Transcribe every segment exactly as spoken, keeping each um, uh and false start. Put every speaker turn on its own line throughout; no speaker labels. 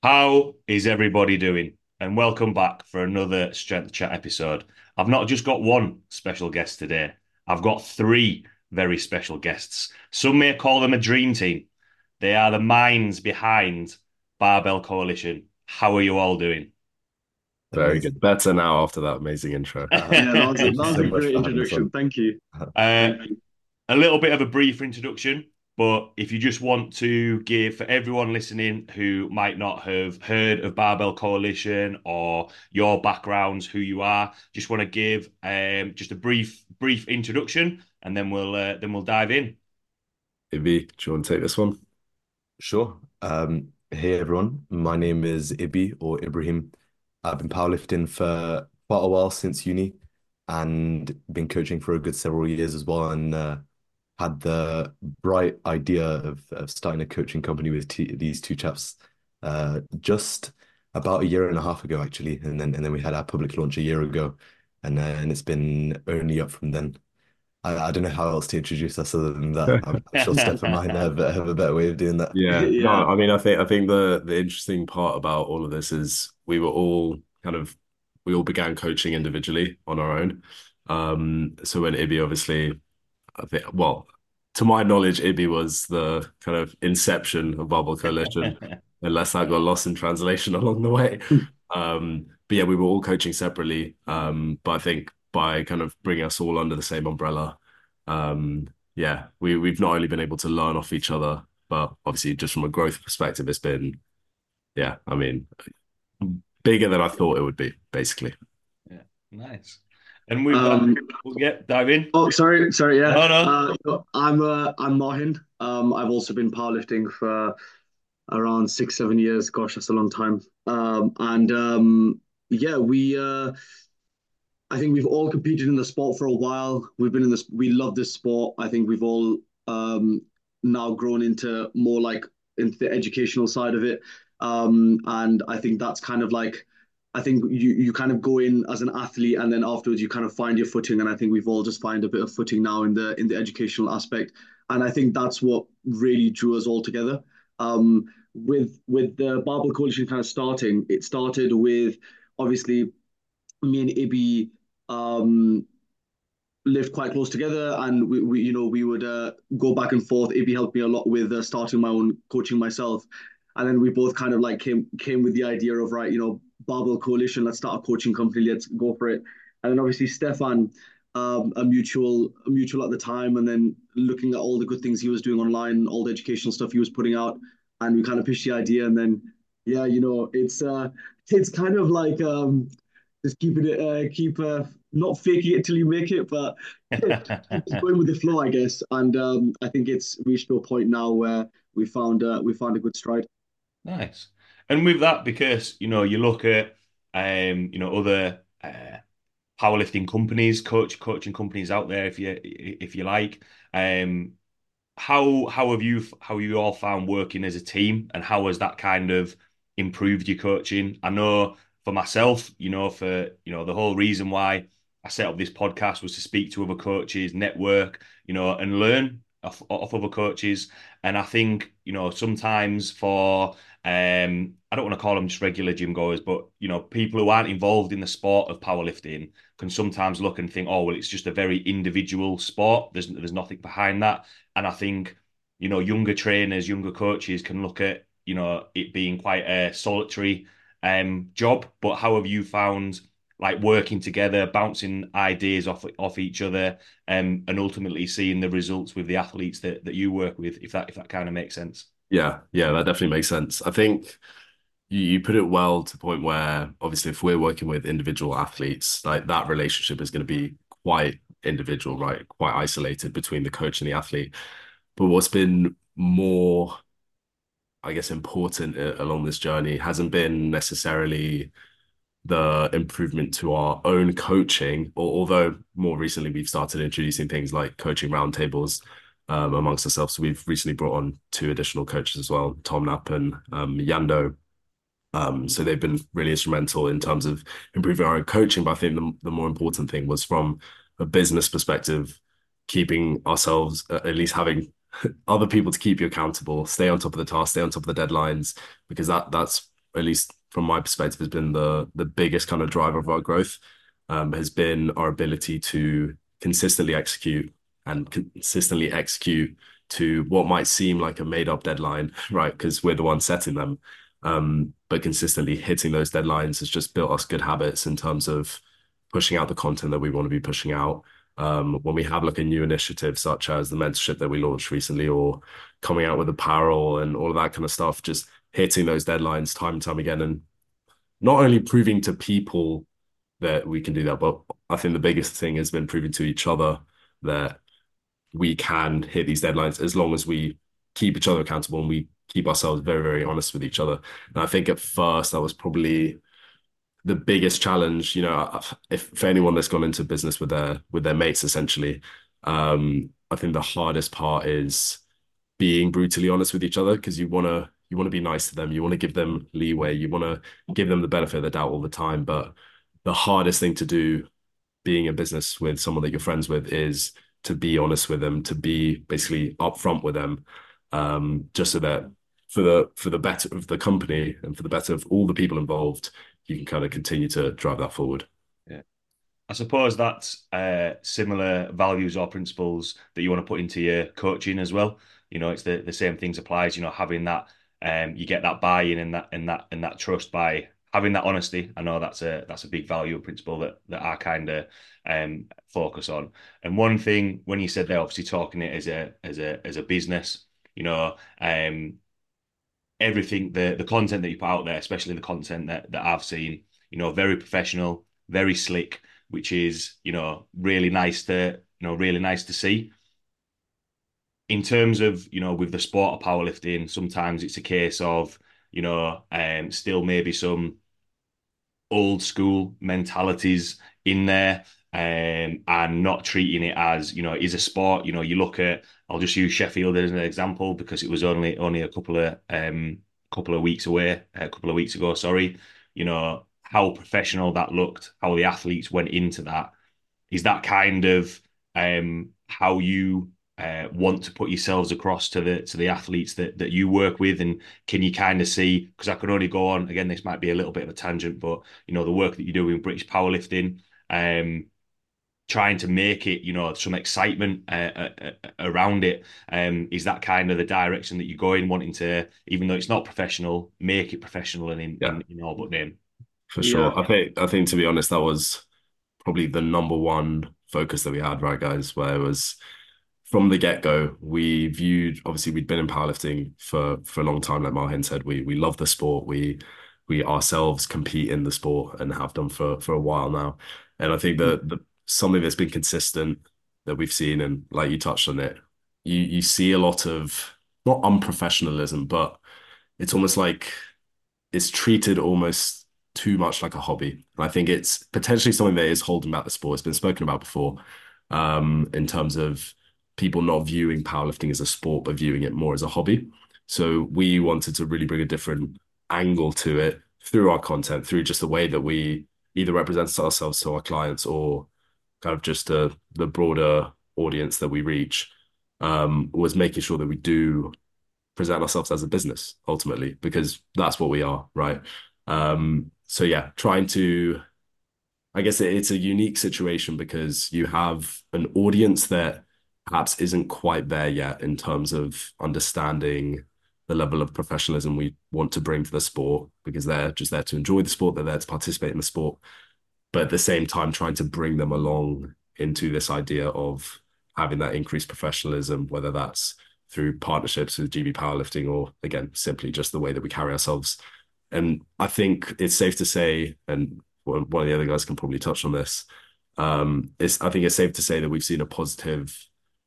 How is everybody doing? And welcome back for another Strength Chat episode. I've not just got one special guest today, I've got three very special guests. Some may call them a dream team. They are the minds behind Barbell Coalition. How are you all doing?
Very good. Better now after that amazing intro.
Yeah, that was a, that
Thank you
was
so
a
much
great
for having us
introduction.
on.
Thank you.
Uh,
Thank you.
a little bit of a brief introduction, but if you just want to give for everyone listening who might not have heard of Barbell Coalition or your backgrounds, who you are, just want to give um, just a brief brief introduction, and then we'll uh, then we'll dive in.
Ibi, do you want to take this one?
Sure. Um, hey everyone, my name is Ibi or Ibrahim. I've been powerlifting for quite a while since uni and been coaching for a good several years as well, and uh, had the bright idea of, of starting a coaching company with t these two chaps uh, just about a year and a half ago actually, and then and then we had our public launch a year ago, and uh, and it's been only up from then. I, I don't know how else to introduce us other than that. I'm, I'm sure Steph and mine have, have a better way of doing that.
Yeah. No,
Yeah.
I mean, I think I think the the interesting part about all of this is we were all kind of we all began coaching individually on our own. Um, so when Ibi obviously, I think, well, to my knowledge, Ibi was the kind of inception of Barbell Coalition, unless that got lost in translation along the way. Um, but yeah, we were all coaching separately. Um, but I think by kind of bringing us all under the same umbrella, um, yeah, we we've not only been able to learn off each other, but obviously just from a growth perspective, it's been, yeah, I mean, bigger than I thought it would be, basically.
Yeah, nice. And with that,
Um,
we'll get dive in.
oh, sorry, sorry. Yeah.
No, no.
Uh, so I'm uh, I'm Mahin. Um, I've also been powerlifting for around six, seven years. Gosh, that's a long time. Um, and um, yeah, we uh, I think we've all competed in the sport for a while. We've been in this. We love this sport. I think we've all um, now grown into more like into the educational side of it. Um, and I think that's kind of like, I think you you kind of go in as an athlete, and then afterwards you kind of find your footing. And I think we've all just find a bit of footing now in the in the educational aspect. And I think that's what really drew us all together. Um, with with the Barbell Coalition kind of starting, it started with obviously me and Ibi um, lived quite close together, and we, we you know we would uh, go back and forth. Ibi helped me a lot with uh, starting my own coaching myself, and then we both kind of like came came with the idea of, right, you know, Barbell Coalition, let's start a coaching company, let's go for it. And then obviously Stefan, um, a mutual a mutual at the time, and then looking at all the good things he was doing online, all the educational stuff he was putting out, and we kind of pitched the idea, and then yeah, you know, it's uh it's kind of like um just keeping it, uh, keep uh, not faking it till you make it, but keep going with the flow, I guess. And um, I think it's reached to a point now where we found uh, we found a good stride.
Nice. And with that, because you know, you look at um, you know, other uh, powerlifting companies, coach coaching companies out there, if you if you like. Um, how how have you how have you all found working as a team, and how has that kind of improved your coaching? I know for myself, you know, for you know, the whole reason why I set up this podcast was to speak to other coaches, network, you know, and learn off, off other coaches. And I think, you know, sometimes for um, I don't want to call them just regular gym goers, but you know, people who aren't involved in the sport of powerlifting can sometimes look and think, oh, well, it's just a very individual sport. There's there's nothing behind that. And I think, you know, younger trainers, younger coaches can look at, you know, it being quite a solitary um job. But how have you found like working together, bouncing ideas off off each other, um, and ultimately seeing the results with the athletes that that you work with, if that if that kind of makes sense?
Yeah, yeah, that definitely makes sense. I think you, you put it well to the point where obviously if we're working with individual athletes, like that relationship is going to be quite individual, right? Quite isolated between the coach and the athlete. But what's been more, I guess, important uh, along this journey hasn't been necessarily the improvement to our own coaching, or although more recently we've started introducing things like coaching roundtables um, amongst ourselves. So we've recently brought on two additional coaches as well, Tom Knapp and um, Yando. Um, so they've been really instrumental in terms of improving our own coaching. But I think the, the more important thing was from a business perspective, keeping ourselves, uh, at least having other people to keep you accountable, stay on top of the task, stay on top of the deadlines, because that that's at least from my perspective, has been the the biggest kind of driver of our growth, um, has been our ability to consistently execute and consistently execute to what might seem like a made up deadline, right? Because we're the ones setting them. Um, but consistently hitting those deadlines has just built us good habits in terms of pushing out the content that we want to be pushing out. Um, when we have like a new initiative, such as the mentorship that we launched recently, or coming out with apparel and all of that kind of stuff, just hitting those deadlines time and time again, and not only proving to people that we can do that, but I think the biggest thing has been proving to each other that we can hit these deadlines as long as we keep each other accountable and we keep ourselves very, very honest with each other. And I think at first that was probably the biggest challenge. You know, if for anyone that's gone into business with their with their mates, essentially, um, I think the hardest part is being brutally honest with each other, because you want to you want to be nice to them, you want to give them leeway, you want to give them the benefit of the doubt all the time. But the hardest thing to do being in business with someone that you're friends with is to be honest with them, to be basically upfront with them, um, just so that for the for the better of the company and for the better of all the people involved, you can kind of continue to drive that forward.
Yeah. I suppose that's uh, similar values or principles that you want to put into your coaching as well. You know, it's the, the same things applies, you know, having that, um, you get that buy-in and that, and that, and that trust by having that honesty. I know that's a, that's a big value and principle that, that I kind of um, focus on. And one thing, when you said they're obviously talking it as a, as a, as a business, you know, um, everything, the the content that you put out there, especially the content that, that I've seen, you know, very professional, very slick, which is, you know, really nice to, you know, really nice to see. In terms of, you know, with the sport of powerlifting, sometimes it's a case of, you know, um, still maybe some old school mentalities in there, um, and not treating it as, you know, it is a sport. You know, you look at, I'll just use Sheffield as an example because it was only only a couple of um couple of weeks away, a couple of weeks ago, sorry. You know, how professional that looked, how the athletes went into that. Is that kind of um how you uh, want to put yourselves across to the to the athletes that that you work with, and can you kind of see, because I can only go on again, this might be a little bit of a tangent, but you know the work that you do in British powerlifting, um trying to make it, you know, some excitement uh, uh, uh, around it, um is that kind of the direction that you go in, wanting to, even though it's not professional, make it professional and in
Yeah,
in, in all but name?
for
Yeah.
sure. I think I think to be honest, that was probably the number one focus that we had, right, guys? Where it was from the get-go, we viewed, obviously we'd been in powerlifting for for a long time, like Marhin said. We we love the sport. We we ourselves compete in the sport and have done for for a while now. And I think that the something that's been consistent that we've seen, and like you touched on it, you you see a lot of not unprofessionalism, but it's almost like it's treated almost too much like a hobby. And I think it's potentially something that is holding back the sport. It's been spoken about before, um, in terms of people not viewing powerlifting as a sport, but viewing it more as a hobby. So we wanted to really bring a different angle to it through our content, through just the way that we either represent ourselves to our clients or kind of just the the broader audience that we reach, um, was making sure that we do present ourselves as a business ultimately, because that's what we are, right? Um, so yeah, trying to, I guess it, it's a unique situation because you have an audience that perhaps isn't quite there yet in terms of understanding the level of professionalism we want to bring to the sport, because they're just there to enjoy the sport, they're there to participate in the sport, but at the same time trying to bring them along into this idea of having that increased professionalism, whether that's through partnerships with G B Powerlifting or again, simply just the way that we carry ourselves. And I think it's safe to say, and one of the other guys can probably touch on this, um, it's, I think it's safe to say that we've seen a positive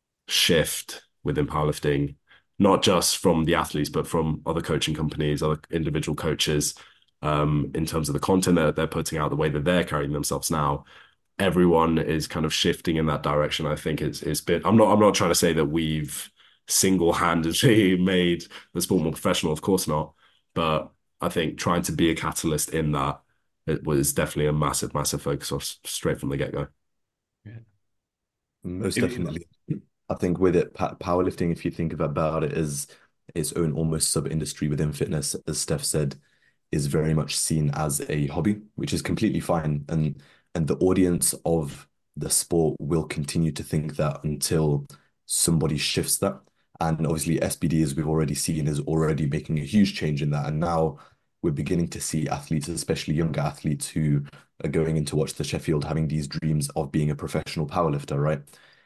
shift within powerlifting, not just from the athletes, but from other coaching companies, other individual coaches, um, in terms of the content that they're putting out, the way that they're carrying themselves now. Everyone is kind of shifting in that direction. I think it's it's been. I'm not. I'm not trying to say that we've single-handedly made the sport more professional. Of course not. But I think trying to be a catalyst in that, it was definitely a massive, massive focus off straight from the get-go.
Yeah.
Most
If-
definitely. I think with it, pa- powerlifting, if you think about it, is its own almost sub-industry within fitness, as Steph said. is very much seen as a hobby, which is completely fine. And and the audience of the sport will continue to think that until somebody shifts that. And obviously, S B D, as we've already seen, is already making a huge change in that. And now we're beginning to see athletes, especially younger athletes, who are going in to watch the Sheffield, having these dreams of being a professional powerlifter, right?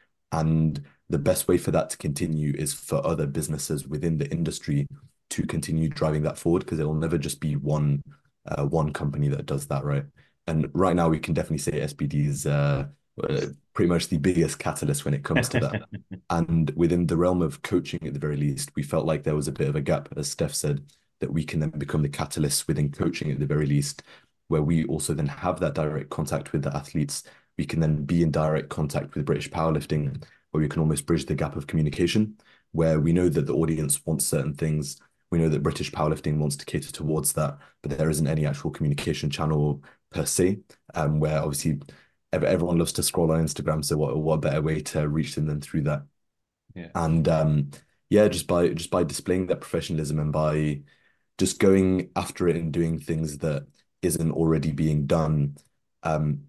And the best way for that to continue is for other businesses within the industry to continue driving that forward, because it'll never just be one uh, one company that does that, right? And right now we can definitely say S B D is uh, uh, pretty much the biggest catalyst when it comes to that. And within the realm of coaching, at the very least, we felt like there was a bit of a gap, as Steph said, that we can then become the catalyst within coaching at the very least, where we also then have that direct contact with the athletes. We can then be in direct contact with British powerlifting, where we can almost bridge the gap of communication, where we know that the audience wants certain things. We know that British powerlifting wants to cater towards that, but there isn't any actual communication channel per se, um, where obviously everyone loves to scroll on Instagram. So what, what better way to reach them than through that?
Yeah.
And um, yeah, just by just by displaying that professionalism and by just going after it and doing things that isn't already being done. Um,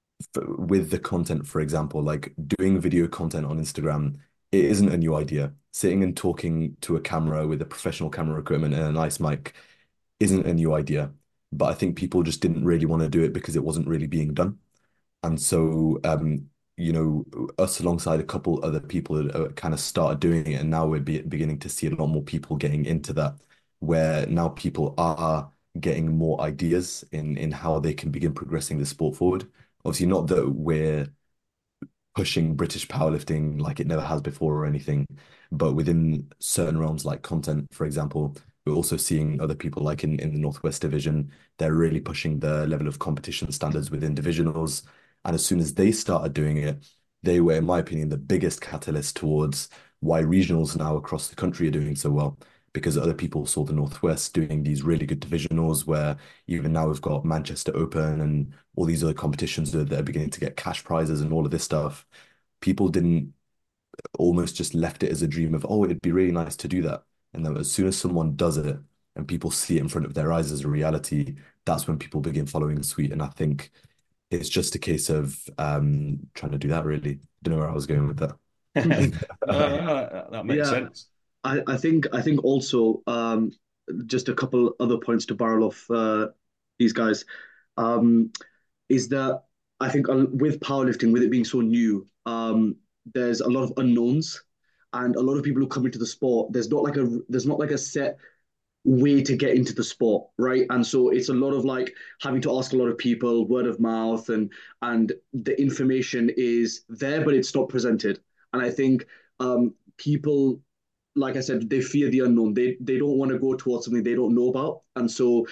with the content, for example, like doing video content on Instagram, it isn't a new idea. Sitting and talking to a camera with a professional camera equipment and a nice mic isn't a new idea. But I think people just didn't really want to do it because it wasn't really being done. And so, um, you know, us alongside a couple other people uh, kind of started doing it, and now we're be beginning to see a lot more people getting into that, where now people are getting more ideas in in how they can begin progressing the sport forward. Obviously, not that we're pushing British powerlifting like it never has before or anything, but within certain realms like content, for example, we're also seeing other people like in, in the Northwest Division, they're really pushing the level of competition standards within divisionals. And as soon as they started doing it, they were, in my opinion, the biggest catalyst towards why regionals now across the country are doing so well. Because other people saw the Northwest doing these really good divisionals, where even now we've got Manchester Open and all these other competitions that are beginning to get cash prizes and all of this stuff. People didn't almost just left it as a dream of, oh, it'd be really nice to do that. And then as soon as someone does it and people see it in front of their eyes as a reality, that's when people begin following suit. And I think it's just a case of um, trying to do that, really. Don't know where I was going with that.
No, no, that makes
Yeah,
sense.
I, I think I think also um, just a couple other points to barrel off uh, these guys um, is that I think uh, with powerlifting, with it being so new, um, there's a lot of unknowns, and a lot of people who come into the sport. There's not like a there's not like a set way to get into the sport, right? And so it's a lot of like having to ask a lot of people, word of mouth, and and the information is there, but it's not presented. And I think um, people, like I said, they fear the unknown. They they don't want to go towards something they don't know about, and so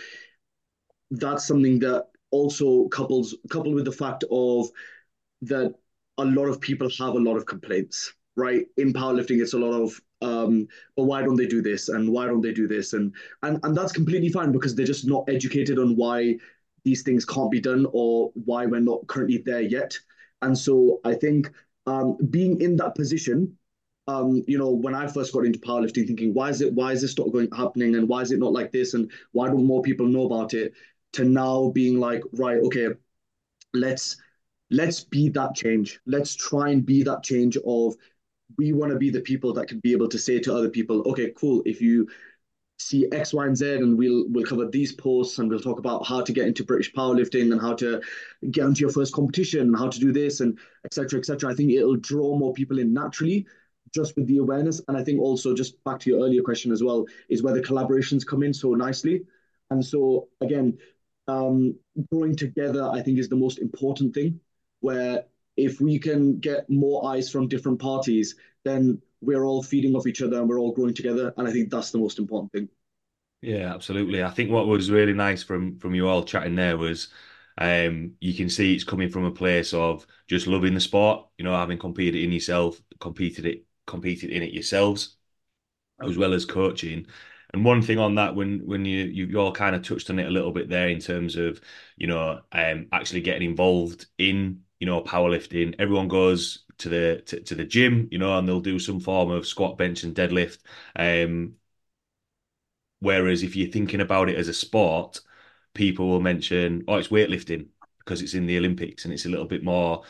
that's something that also couples coupled with the fact of that a lot of people have a lot of complaints, right? In powerlifting, it's a lot of, um, but why don't they do this? And why don't they do this? And and and that's completely fine because they're just not educated on why these things can't be done or why we're not currently there yet. And so I think um, being in that position, um, you know, when I first got into powerlifting, thinking, why is it, why is this not going happening, and why is it not like this, and why don't more people know about it? To now being like, right, okay, let's let's be that change. Let's try and be that change of we want to be the people that can be able to say to other people, okay, cool. If you see X, Y, and Z, and we'll we'll cover these posts, and we'll talk about how to get into British powerlifting and how to get into your first competition, and how to do this, and et cetera, et cetera. I think it'll draw more people in naturally, just with the awareness. And I think also just back to your earlier question as well is where the collaborations come in so nicely. And so again, um, growing together, I think is the most important thing. Where if we can get more eyes from different parties, then we're all feeding off each other and we're all growing together. And I think that's the most important thing.
Yeah, absolutely. I think what was really nice from from you all chatting there was um you can see it's coming from a place of just loving the sport, you know, having competed in yourself, competed it, competed in it yourselves, as well as coaching. And one thing on that, when when you you, you all kind of touched on it a little bit there in terms of, you know, um actually getting involved in, you know, powerlifting. Everyone goes to the to, to the gym, you know, and they'll do some form of squat, bench, and deadlift. Um, Whereas if you're thinking about it as a sport, people will mention, oh, it's weightlifting because it's in the Olympics and it's a little bit more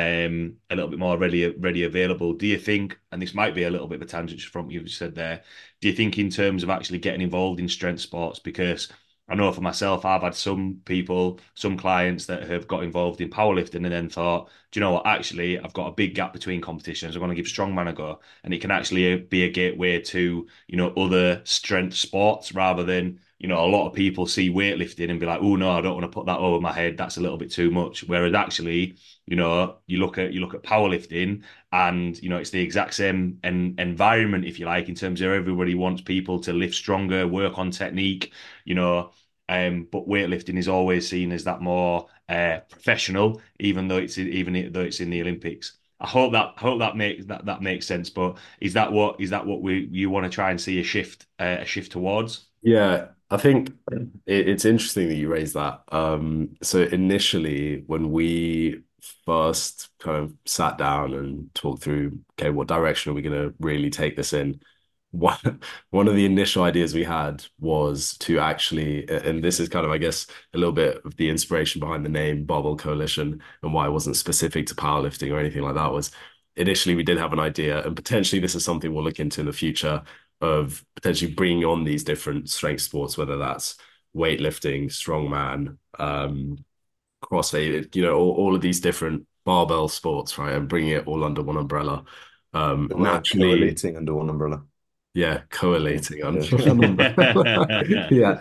um a little bit more ready ready available. Do you think, and this might be a little bit of a tangent from what you said there, do you think in terms of actually getting involved in strength sports? Because I know for myself, I've had some people, some clients that have got involved in powerlifting and then thought, do you know what? Actually, I've got a big gap between competitions. I'm going to give strongman a go, and it can actually be a gateway to, you know, other strength sports rather than, you know, a lot of people see weightlifting and be like, oh no, I don't want to put that over my head. That's a little bit too much. Whereas actually, you know, you look at you look at powerlifting, and you know it's the exact same en environment, if you like, in terms of everybody wants people to lift stronger, work on technique, you know. Um, but weightlifting is always seen as that more uh, professional, even though it's even though it's in the Olympics. I hope that I hope that makes that that makes sense. But is that what is that what we you want to try and see a shift uh, a shift towards?
Yeah, I think it, it's interesting that you raised that. Um, so initially, when we first kind of sat down and talked through, okay, what direction are we going to really take this in? One one of the initial ideas we had was to actually, and this is kind of, I guess, a little bit of the inspiration behind the name Barbell Coalition and why it wasn't specific to powerlifting or anything like that, was initially we did have an idea, and potentially this is something we'll look into in the future, of potentially bringing on these different strength sports, whether that's weightlifting, strongman, um, CrossFit, you know, all, all of these different barbell sports, right? And bringing it all under one umbrella. Um,
Or uh,
naturally,
collating under one umbrella.
yeah,
Yeah,
collating under
yeah.
one umbrella. Yeah.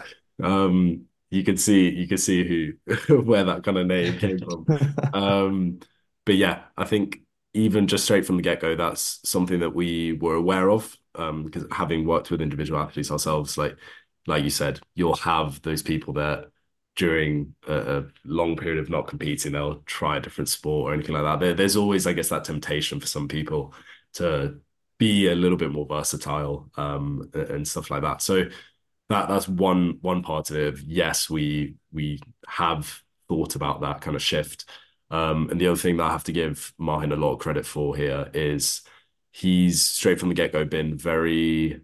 Um, you could see you could see who where that kind of name came from. Um, but yeah, I think even just straight from the get-go, that's something that we were aware of. Um, because having worked with individual athletes ourselves, like like you said, you'll have those people that during a, a long period of not competing, they'll try a different sport or anything like that. There, there's always, I guess, that temptation for some people to be a little bit more versatile, um, and stuff like that. So that that's one one part of it. Yes, we we have thought about that kind of shift. Um, and the other thing that I have to give Martin a lot of credit for here is he's straight from the get-go been very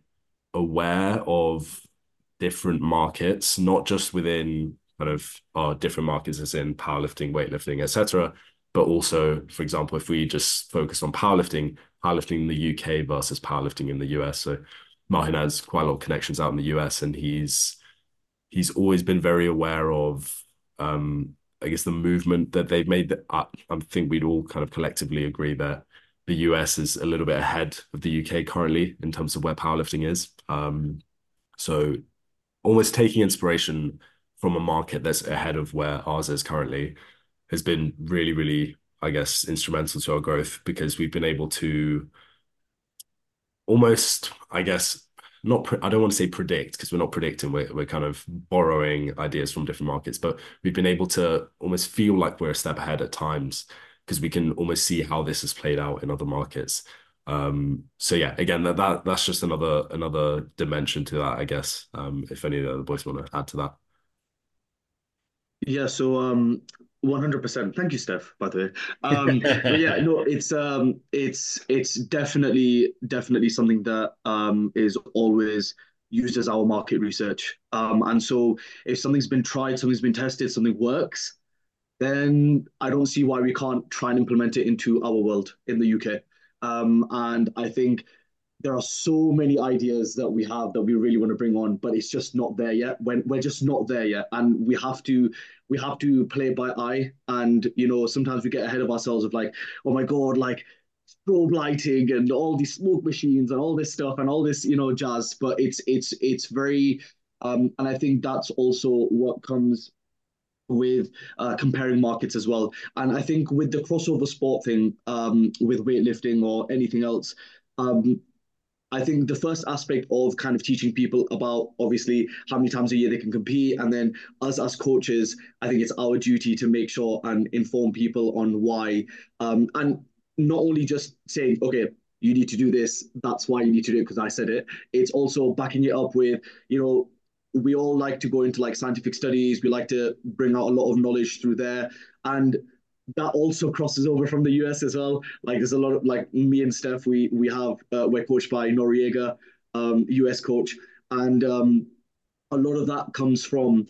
aware of different markets, not just within kind of our different markets as in powerlifting, weightlifting, et cetera, but also, for example, if we just focus on powerlifting, powerlifting in the U K versus powerlifting in the U S. So Martin has quite a lot of connections out in the U S, and he's he's always been very aware of, um, I guess, the movement that they've made. That I, I think we'd all kind of collectively agree that the U S is a little bit ahead of the U K currently in terms of where powerlifting is. Um, so almost taking inspiration from a market that's ahead of where ours is currently has been really, really, I guess, instrumental to our growth, because we've been able to almost, I guess, not, pre- I don't want to say predict, because we're not predicting, we're, we're kind of borrowing ideas from different markets, but we've been able to almost feel like we're a step ahead at times, because we can almost see how this has played out in other markets. Um, so yeah, again, that, that that's just another another dimension to that, I guess. Um, if any of the other boys want to add to that.
Yeah, so um one hundred percent. Thank you, Steph, by the way. Um but yeah, no, it's um it's it's definitely definitely something that um is always used as our market research. Um and so if something's been tried, something's been tested, something works, then I don't see why we can't try and implement it into our world in the U K. Um and I think there are so many ideas that we have that we really want to bring on, but it's just not there yet. When we're just not there yet, and we have to we have to play by eye. And you know, sometimes we get ahead of ourselves of like, oh my god, like strobe lighting and all these smoke machines and all this stuff and all this, you know, jazz. But it's it's it's very, um, and I think that's also what comes with uh, comparing markets as well. And I think with the crossover sport thing, um, with weightlifting or anything else, um, I think the first aspect of kind of teaching people about obviously how many times a year they can compete, and then us as coaches, I think it's our duty to make sure and inform people on why, um, and not only just saying, okay, you need to do this, that's why you need to do it because I said it. It's also backing it up with, you know, we all like to go into like scientific studies. We like to bring out a lot of knowledge through there, and that also crosses over from the U S as well. Like there's a lot of like me and Steph, we we have uh, we're coached by Noriega, um, U S coach, and um, a lot of that comes from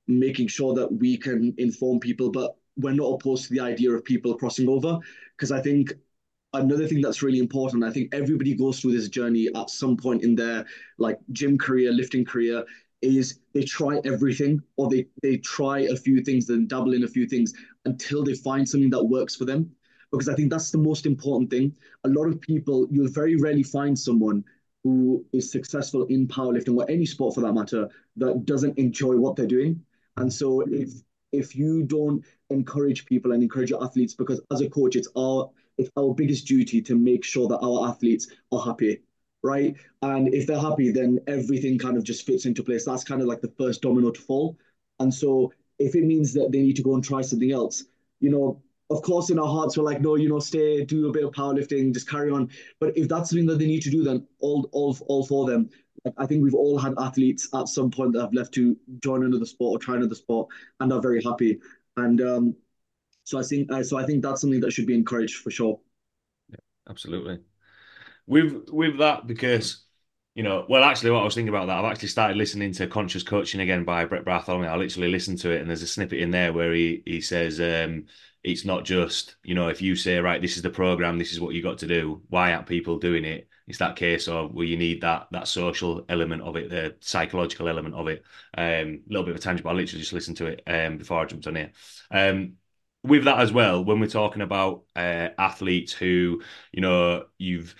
making sure that we can inform people, but we're not opposed to the idea of people crossing over. Because I think another thing that's really important, I think everybody goes through this journey at some point in their like gym career, lifting career, is they try everything or they they try a few things and dabble in a few things until they find something that works for them. Because I think that's the most important thing. A lot of people, you'll very rarely find someone who is successful in powerlifting or any sport for that matter that doesn't enjoy what they're doing. And so if if you don't encourage people and encourage your athletes, because as a coach, it's our it's our biggest duty to make sure that our athletes are happy, right? And if they're happy, then everything kind of just fits into place. That's kind of like the first domino to fall. And so if it means that they need to go and try something else, you know, of course, in our hearts, we're like, no, you know, stay, do a bit of powerlifting, just carry on. But if that's something that they need to do, then all, all, all for them. Like, I think we've all had athletes at some point that have left to join another sport or try another sport and are very happy. And um, so I think, uh, so I think that's something that should be encouraged for sure.
Yeah, absolutely. With with that, because you know, well, actually, what I was thinking about that, I've actually started listening to Conscious Coaching again by Brett Bartholomew. I literally listened to it, and there's a snippet in there where he he says, um, it's not just, you know, if you say, right, this is the program, this is what you got to do. Why aren't people doing it? It's that case of where you need that that social element of it, the psychological element of it. Um, a little bit of a tangent, but I literally just listened to it um before I jumped on here. Um, with that as well, when we're talking about uh, athletes who, you know, you've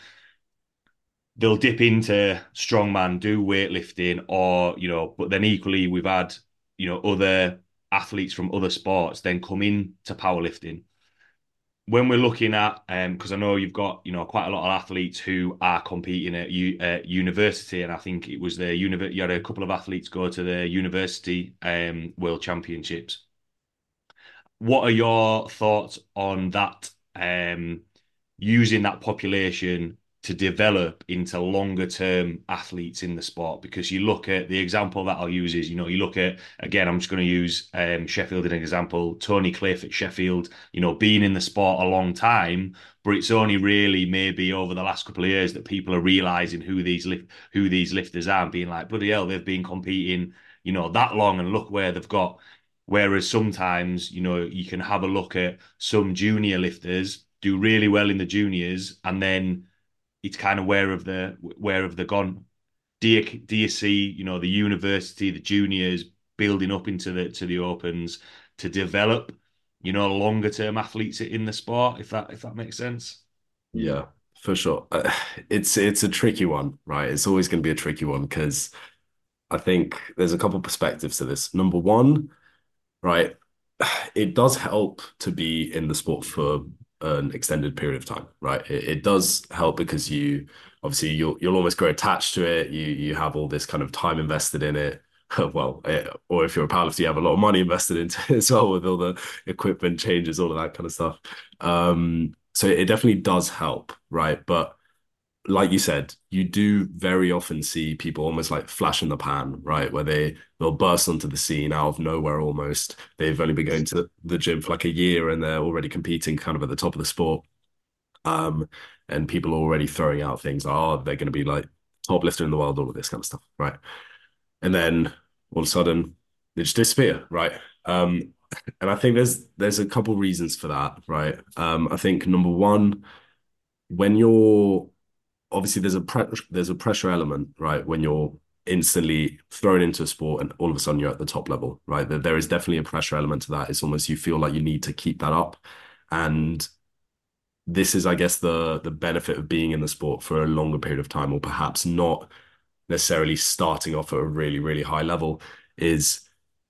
they'll dip into strongman, do weightlifting, or, you know, but then equally we've had, you know, other athletes from other sports then come in to powerlifting. When we're looking at, um, because I know you've got, you know, quite a lot of athletes who are competing at, u- at university, and I think it was the univer- you had a couple of athletes go to the university um, world championships. What are your thoughts on that? Um, using that population to develop into longer term athletes in the sport, because you look at the example that I'll use is, you know, you look at, again, I'm just going to use um, Sheffield as an example, Tony Cliff at Sheffield, you know, being in the sport a long time, but it's only really maybe over the last couple of years that people are realizing who these lift, who these lifters are and being like, bloody hell, they've been competing, you know, that long and look where they've got. Whereas sometimes, you know, you can have a look at some junior lifters do really well in the juniors, and then it's kind of where have the where have they gone? Do you do you see, you know, the university, the juniors building up into the to the opens to develop, you know, longer term athletes in the sport, if that if that makes sense?
Yeah, for sure. Uh, it's it's a tricky one, right? It's always going to be a tricky one because I think there's a couple perspectives to this. Number one, right, it does help to be in the sport for an extended period of time, right? It, it does help because you obviously you'll you'll almost grow attached to it. You you have all this kind of time invested in it. Well, eh, or if you're a powerlifter, you have a lot of money invested into it as well with all the equipment changes, all of that kind of stuff. Um, so it definitely does help, right? But like you said, you do very often see people almost like flash in the pan, right? Where they they'll burst onto the scene out of nowhere almost. They've only been going to the gym for like a year and they're already competing kind of at the top of the sport. Um, and people are already throwing out things like, oh, they're going to be like top lifter in the world, all of this kind of stuff, right? And then all of a sudden they just disappear, right? Um, and I think there's there's a couple reasons for that, right? Um, I think number one, when you're obviously there's a pre there's a pressure element, right? When you're instantly thrown into a sport and all of a sudden you're at the top level, right? There, there is definitely a pressure element to that. It's almost you feel like you need to keep that up. And this is, I guess, the the benefit of being in the sport for a longer period of time, or perhaps not necessarily starting off at a really, really high level, is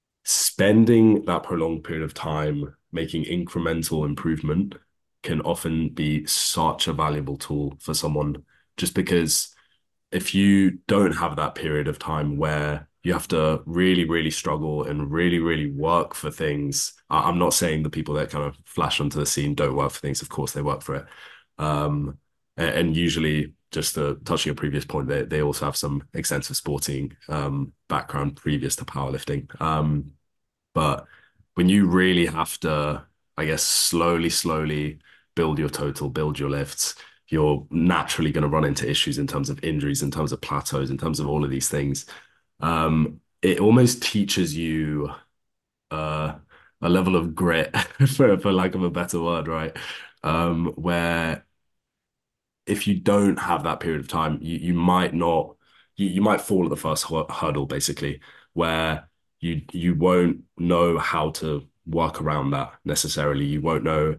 spending that prolonged period of time making incremental improvement can often be such a valuable tool for someone, just because if you don't have that period of time where you have to really, really struggle and really, really work for things. I'm not saying the people that kind of flash onto the scene don't work for things. Of course, they work for it. Um, and usually, just to touching a previous point, they, they also have some extensive sporting um, background previous to powerlifting. Um, but when you really have to, I guess, slowly, slowly build your total, build your lifts, you're naturally going to run into issues in terms of injuries, in terms of plateaus, in terms of all of these things. Um, it almost teaches you uh, a level of grit, for for lack of a better word, right? Um, where if you don't have that period of time, you you might not you, you might fall at the first hurdle, basically, where you you won't know how to work around that necessarily. You won't know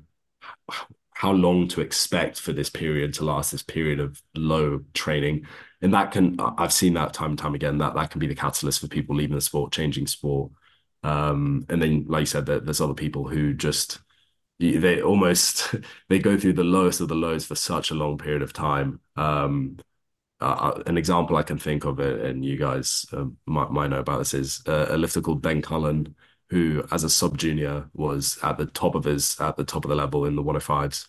how long to expect for this period to last, this period of low training. And that can, I've seen that time and time again, that that can be the catalyst for people leaving the sport, changing sport. Um, and then, like you said, there, there's other people who just, they almost, they go through the lowest of the lows for such a long period of time. Um, uh, an example I can think of, it, and you guys uh, might, might know about this, is uh, a lifter called Ben Cullen, who, as a sub junior, was at the top of his at the top of the level in the one oh fives,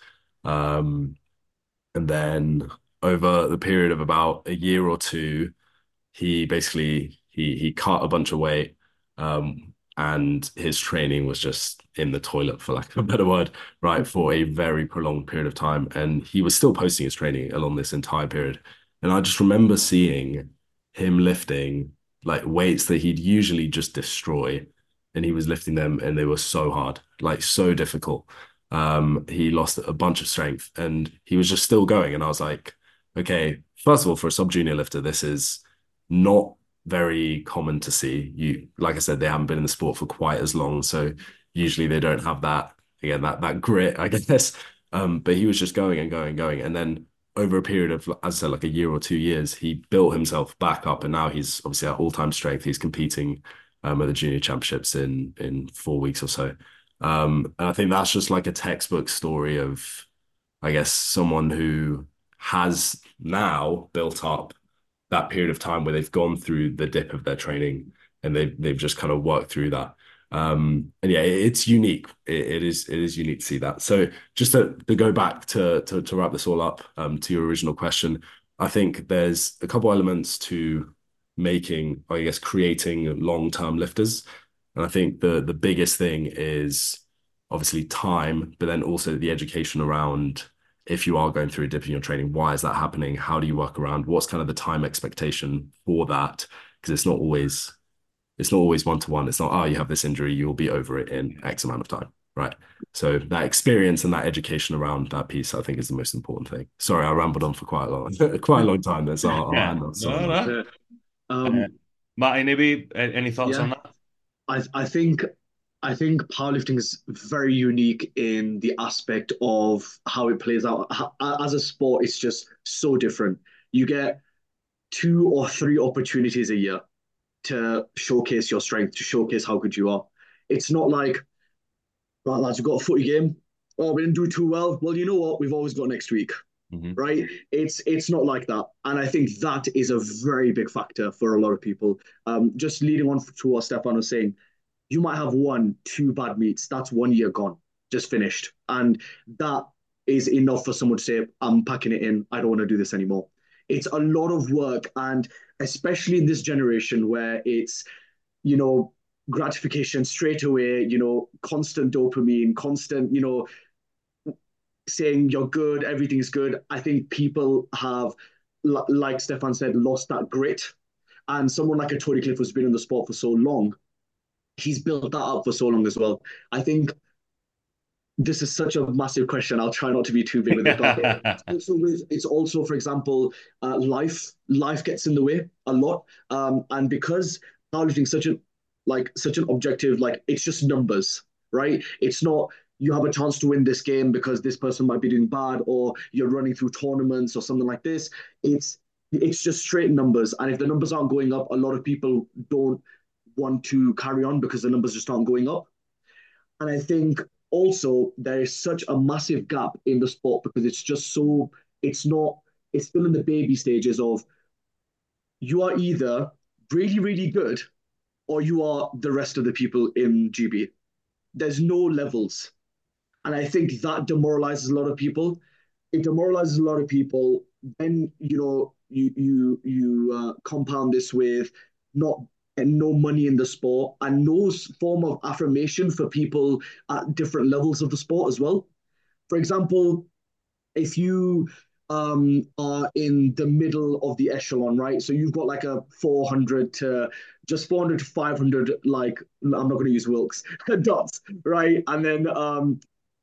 um, and then over the period of about a year or two, he basically he he cut a bunch of weight, um, and his training was just in the toilet, for lack of a better word, right, for a very prolonged period of time. And he was still posting his training along this entire period. And I just remember seeing him lifting like weights that he'd usually just destroy, and he was lifting them, and they were so hard, like so difficult. Um, he lost a bunch of strength, and he was just still going. And I was like, okay, first of all, for a sub junior lifter, this is not very common to see. You, like I said, they haven't been in the sport for quite as long, so usually they don't have that, again, that that grit, I guess. Um, but he was just going and going and going, and then over a period of, as I said, like a year or two years, he built himself back up, and now he's obviously at all-time strength. He's competing um, at the junior championships in in four weeks or so. Um, and I think that's just like a textbook story of, I guess, someone who has now built up that period of time where they've gone through the dip of their training, and they've they've just kind of worked through that. Um, and yeah, it's unique. It, it is it is unique to see that. So just to, to go back to, to to wrap this all up, um, to your original question, I think there's a couple elements to making, I guess, creating long-term lifters. And I think the the biggest thing is obviously time, but then also the education around, if you are going through a dip in your training, why is that happening? How do you work around? What's kind of the time expectation for that? Because it's not always it's not always one to one. It's not, oh, you have this injury, you'll be over it in X amount of time, right? So that experience and that education around that piece, I think, is the most important thing. Sorry, I rambled on for quite a long, quite a long time there, so I'll, I'll
Yeah,
hand on.
no, no.
Yeah.
Uh,
Um,
Martin, maybe any thoughts
yeah,
on that?
I I think I think powerlifting is very unique in the aspect of how it plays out. How- As a sport, it's just so different. You get two or three opportunities a year to showcase your strength, to showcase how good you are. It's not like, right, lads, we've got a footy game. Oh, we didn't do too well. Well, you know what? We've always got next week,
Mhm.
right? It's it's not like that, and I think that is a very big factor for a lot of people. Um, just leading on to what Stefan was saying, you might have one, two bad meets. That's one year gone, just finished, and that is enough for someone to say, "I'm packing it in. I don't want to do this anymore." It's a lot of work, and especially in this generation where it's, you know, gratification straight away, you know, constant dopamine, constant, you know, saying you're good, everything's good. I think people have, like Stefan said, lost that grit. And someone like a Tony Cliff who's been in the sport for so long, he's built that up for so long as well. I think this is such a massive question. I'll try not to be too big with it, but it's also, with, it's also for example, uh, life. Life gets in the way a lot, um, and because powerlifting such a like such an objective, like it's just numbers, right? It's not you have a chance to win this game because this person might be doing bad, or you're running through tournaments or something like this. It's it's just straight numbers, and if the numbers aren't going up, a lot of people don't want to carry on because the numbers just aren't going up. And I think also there is such a massive gap in the sport because it's just so, it's not, it's still in the baby stages of you are either really, really good or you are the rest of the people in G B. There's no levels. And I think that demoralizes a lot of people. It demoralizes a lot of people. Then, you know, you you you uh, compound this with not and no money in the sport and no form of affirmation for people at different levels of the sport as well. For example, if you um, are in the middle of the echelon, right? So you've got like a four hundred to just four hundred to five hundred, like, I'm not going to use Wilks, dots, right? And then um,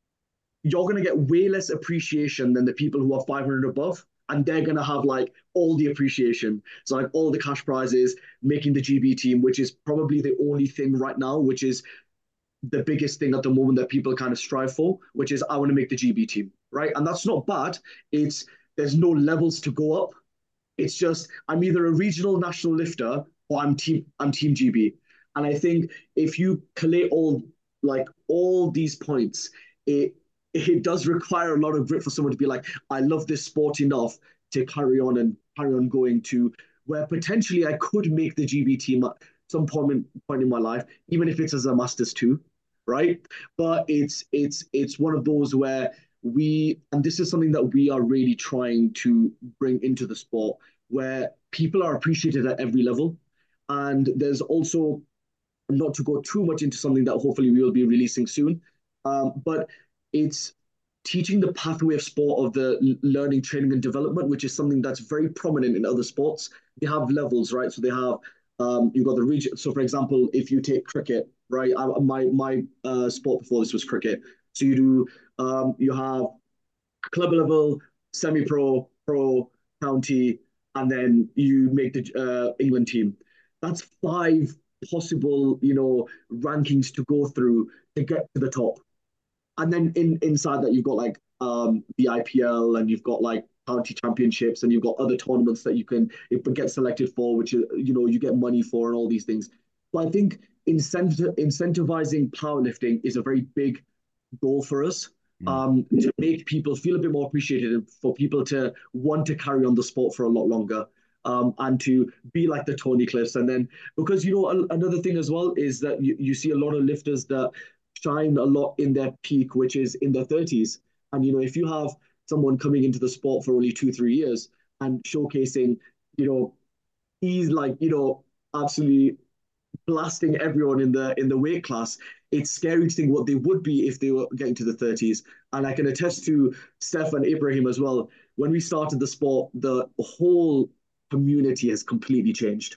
you're going to get way less appreciation than the people who are five hundred above. And they're going to have like all the appreciation. So, like, all the cash prizes, making the G B team, which is probably the only thing right now, which is the biggest thing at the moment that people kind of strive for, which is I want to make the G B team, right? And that's not bad. It's There's no levels to go up. It's just I'm either a regional national lifter or I'm team I'm team G B. And I think if you collate all like all these points, it it does require a lot of grit for someone to be like, I love this sport enough to carry on and carry on going to where potentially I could make the G B team at some point point in my life, even if it's as a masters too, right? But it's it's it's one of those where we, and this is something that we are really trying to bring into the sport, where people are appreciated at every level. And there's also, not to go too much into something that hopefully we will be releasing soon, um, but it's teaching the pathway of sport of the learning, training, and development, which is something that's very prominent in other sports. They have levels, right? So they have um, you've got the region. So, for example, if you take cricket, right? I, my my uh, sport before this was cricket. So you do um, you have club level, semi-pro, pro, county, and then you make the uh, England team. That's five possible, you know, rankings to go through to get to the top. And then in inside that you've got like um, the I P L, and you've got like county championships, and you've got other tournaments that you can get selected for, which you know you get money for, and all these things. But I think incentiv- incentivizing powerlifting is a very big goal for us, um, to make people feel a bit more appreciated, and for people to want to carry on the sport for a lot longer, um, and to be like the Tony Cliffs. And then, because, you know, a- another thing as well is that you, you see a lot of lifters that shine a lot in their peak, which is in their thirties. And, you know, if you have someone coming into the sport for only two, three years and showcasing, you know, he's like, you know, absolutely blasting everyone in the in the weight class. It's scary to think what they would be if they were getting to the thirties. And I can attest to Steph and Ibrahim as well. When we started the sport, the whole community has completely changed.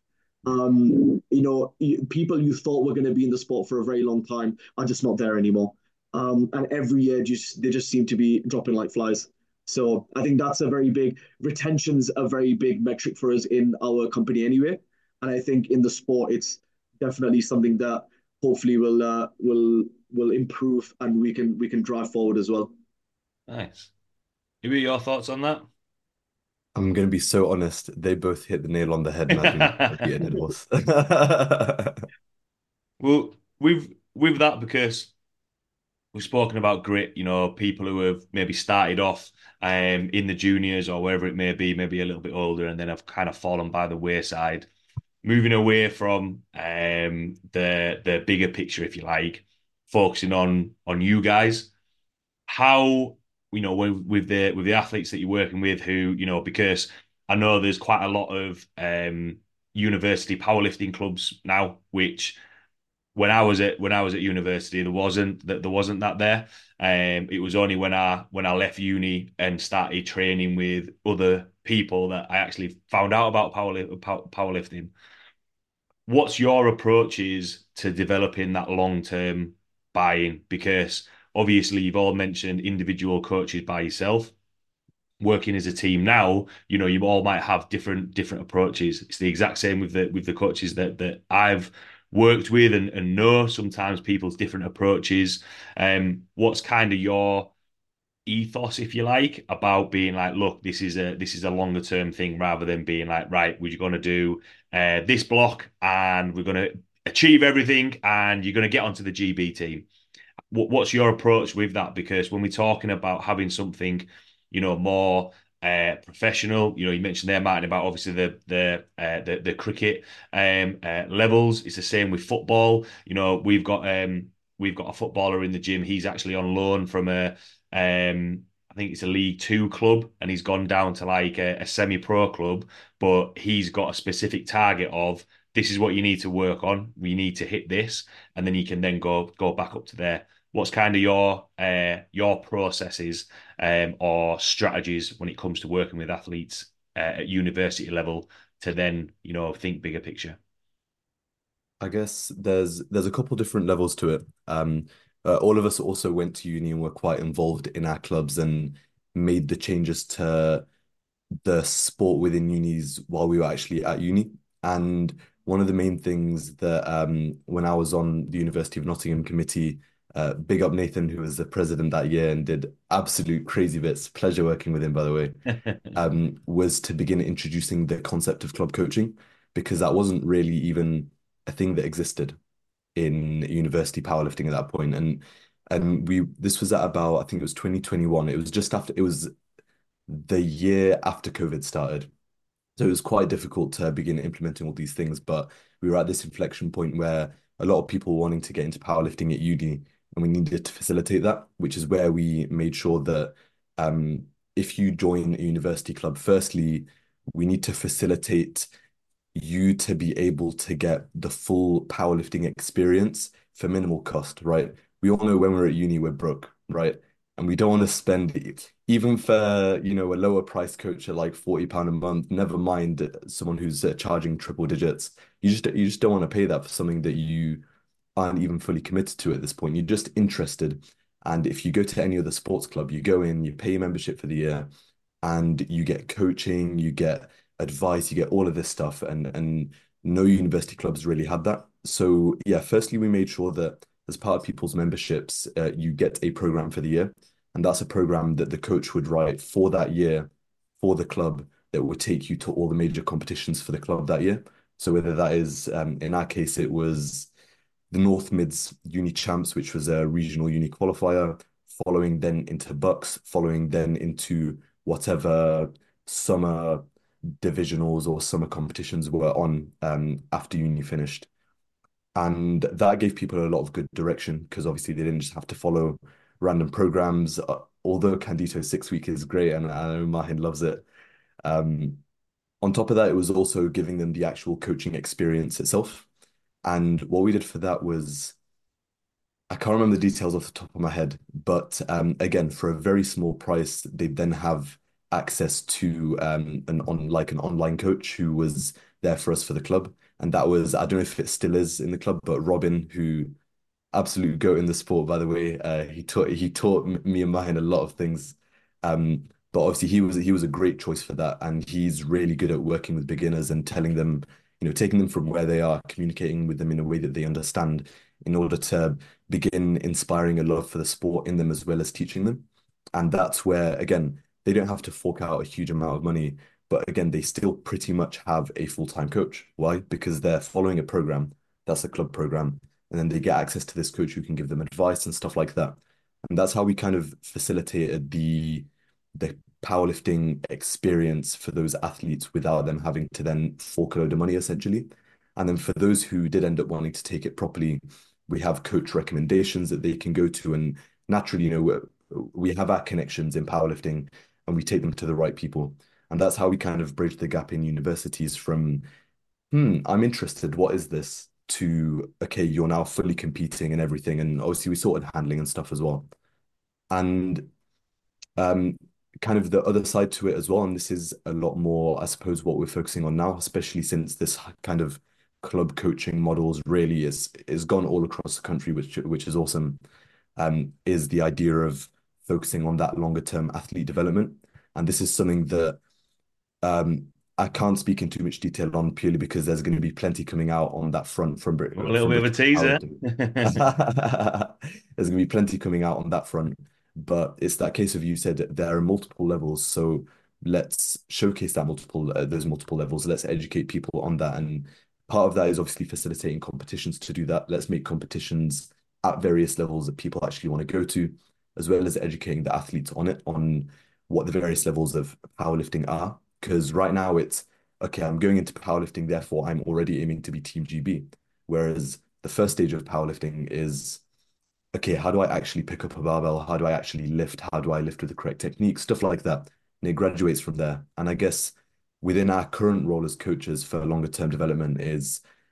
Um, you know, people you thought were going to be in the sport for a very long time are just not there anymore. Um, and every year, just they just seem to be dropping like flies. So I think that's a very big retention's a very big metric for us in our company anyway. And I think in the sport, it's definitely something that hopefully will uh, will will improve, and we can we can drive forward as well.
Nice. Maybe your thoughts on that?
I'm gonna be so honest, they both hit the nail on the head, and I think I'll be a dead horse.
Well, with with that, because we've spoken about grit, you know, people who have maybe started off um, in the juniors or wherever it may be, maybe a little bit older, and then have kind of fallen by the wayside, moving away from um, the the bigger picture, if you like, focusing on on you guys. How, you know, with, with the with the athletes that you're working with, who, you know, because I know there's quite a lot of um, university powerlifting clubs now, which when I was at when I was at university, there wasn't that there wasn't that there. Um, it was only when I when I left uni and started training with other people that I actually found out about power, powerlifting. What's your approaches to developing that long-term buy-in? Because obviously you've all mentioned individual coaches by yourself. Working as a team now, you know, you all might have different different approaches. It's the exact same with the with the coaches that that I've worked with and, and know sometimes people's different approaches. Um, what's kind of your ethos, if you like, about being like, look, this is a this is a longer term thing, rather than being like, right, we're going to do uh, this block and we're going to achieve everything and you're going to get onto the G B team. What, what's your approach with that? Because when we're talking about having something, you know, more uh, professional, you know, you mentioned there, Martin, about obviously the the uh, the, the cricket um, uh, levels. It's the same with football. You know, we've got um, we've got a footballer in the gym. He's actually on loan from a um, I think it's a League Two club, and he's gone down to like a, a semi-pro club, but he's got a specific target of this is what you need to work on. We need to hit this, and then you can then go go back up to there. what's kind of your uh, your processes um, or strategies when it comes to working with athletes uh, at university level to then, you know, think bigger picture?
I guess there's there's a couple different levels to it. Um, uh, all of us also went to uni and were quite involved in our clubs and made the changes to the sport within unis while we were actually at uni. And one of the main things that um, when I was on the University of Nottingham committee, uh, big up Nathan, who was the president that year and did absolute crazy bits. Pleasure working with him, by the way. Um, was to begin introducing the concept of club coaching because that wasn't really even a thing that existed in university powerlifting at that point. And and we this was at about I think it was twenty twenty-one. It was just after it was the year after COVID started. So it was quite difficult to begin implementing all these things, but we were at this inflection point where a lot of people were wanting to get into powerlifting at uni, and we needed to facilitate that, which is where we made sure that um, if you join a university club, firstly, we need to facilitate you to be able to get the full powerlifting experience for minimal cost, right? We all know when we're at uni, we're broke, right? And we don't want to spend even for, you know, a lower price coach at like forty pound a month, never mind someone who's uh, charging triple digits. You just you just don't want to pay that for something that you aren't even fully committed to at this point. You're just interested. And if you go to any other sports club, you go in, you pay your membership for the year, and you get coaching, you get advice, you get all of this stuff, and and no university clubs really had that. So yeah, firstly, we made sure that as part of people's memberships, uh, you get a program for the year, and that's a program that the coach would write for that year for the club that would take you to all the major competitions for the club that year. So whether that is, um, in our case, it was the North Mids Uni Champs, which was a regional uni qualifier, following then into Bucks, following then into whatever summer divisionals or summer competitions were on um, after uni finished. And that gave people a lot of good direction because obviously they didn't just have to follow random programs. Uh, although Candito six week is great and I know Mahin loves it. Um, on top of that, it was also giving them the actual coaching experience itself. And what we did for that was, I can't remember the details off the top of my head, but um, again, for a very small price, they then have access to um, an on like an online coach who was there for us for the club, and that was I don't know if it still is in the club, but Robin, who absolute goat in the sport, by the way, uh, he taught he taught me and Mahin a lot of things, um, but obviously he was he was a great choice for that, and he's really good at working with beginners and telling them, you know, taking them from where they are, communicating with them in a way that they understand in order to begin inspiring a love for the sport in them as well as teaching them. And that's where, again, they don't have to fork out a huge amount of money, but again, they still pretty much have a full-time coach. Why? Because they're following a program, that's a club program, and then they get access to this coach who can give them advice and stuff like that. And that's how we kind of facilitated the the powerlifting experience for those athletes without them having to then fork a load of money, essentially. And then for those who did end up wanting to take it properly, we have coach recommendations that they can go to. And naturally, you know, we have our connections in powerlifting and we take them to the right people. And that's how we kind of bridge the gap in universities from, hmm, I'm interested, what is this? To, okay, you're now fully competing and everything. And obviously we sorted handling and stuff as well. And um, kind of the other side to it as well, and this is a lot more, I suppose, what we're focusing on now, especially since this kind of club coaching models really is is gone all across the country, which which is awesome. Um, is the idea of focusing on that longer term athlete development, and this is something that um I can't speak in too much detail on purely because there's going to be plenty coming out on that front from Brit
A little
from
bit of a
British
teaser.
powerlifting. There's going to be plenty coming out on that front, but it's that case of you said there are multiple levels, so let's showcase that multiple uh, those multiple levels. Let's educate people on that, and part of that is obviously facilitating competitions to do that. Let's make competitions at various levels that people actually want to go to, as well as educating the athletes on it, on what the various levels of powerlifting are. Because right now it's, okay, I'm going into powerlifting, therefore I'm already aiming to be Team G B. Whereas the first stage of powerlifting is, okay, how do I actually pick up a barbell? How do I actually lift? How do I lift with the correct technique? Stuff like that. And it graduates from there. And I guess within our current role as coaches for longer term development is